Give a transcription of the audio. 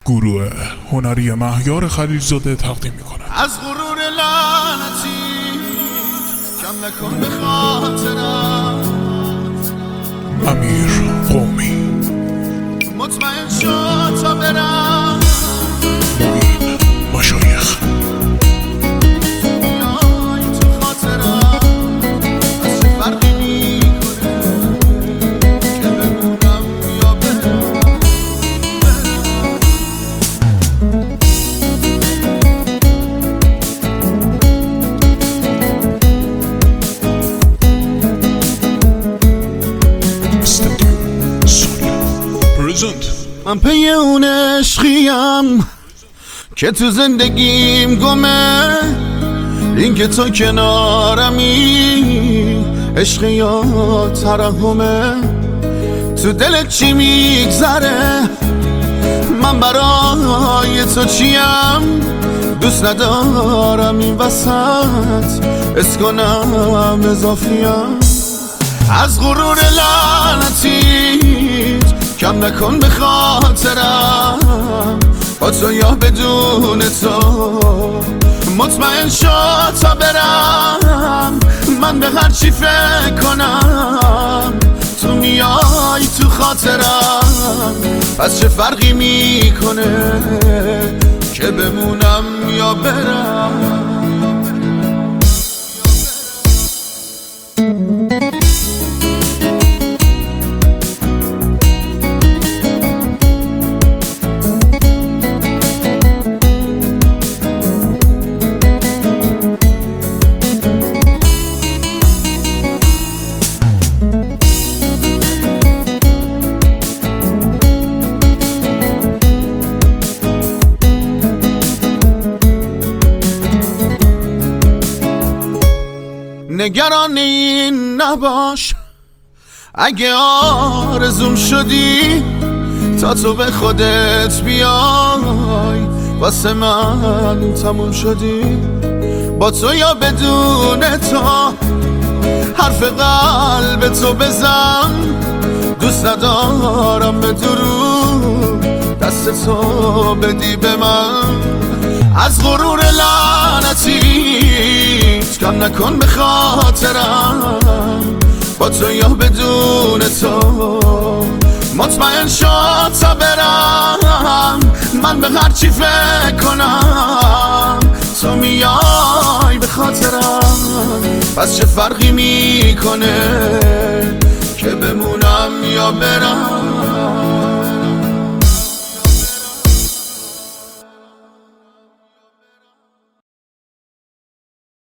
گروه هنری مهیار خلیلزاده تقدیم میکنه. از غرور لعنتی کم نکن به خاطرم، امیر قومی، مطمئن شد تا برم معین مشایخ، میای تو خاطرم. از چه فرقی میکنه که بمونم یا برم. من پی اون عشقیم که تو زندگیم گمه، این که تو کنارمی عشق یا ترحمه. تو دلت چی میگذره؟ من برای تو چیم؟ دوست ندارم این وسط اسکنم اضافیم. از غرور لعنتیت کم نکن به خاطرم، با تو یا بدون تو مطمئن شد تا برم. من به هر چی فکر کنم تو میای تو خاطرم. پس چه فرقی میکنه که بمونم یا برم. نگران این نباش اگه آرزوم شدی، تا تو به خودت بیای واسه من تموم شدی. با تو یا بدون تو حرف قلب تو بزن، دوست ندارم به دروغ دست تو بدی به من. از غرور لعنتیت کم نکن به خاطرم، با تو یا بدون تو مطمئن شد تا برم. من به هر چی فکر کنم تو میای به خاطرم. پس چه فرقی میکنه که بمونم یا برم.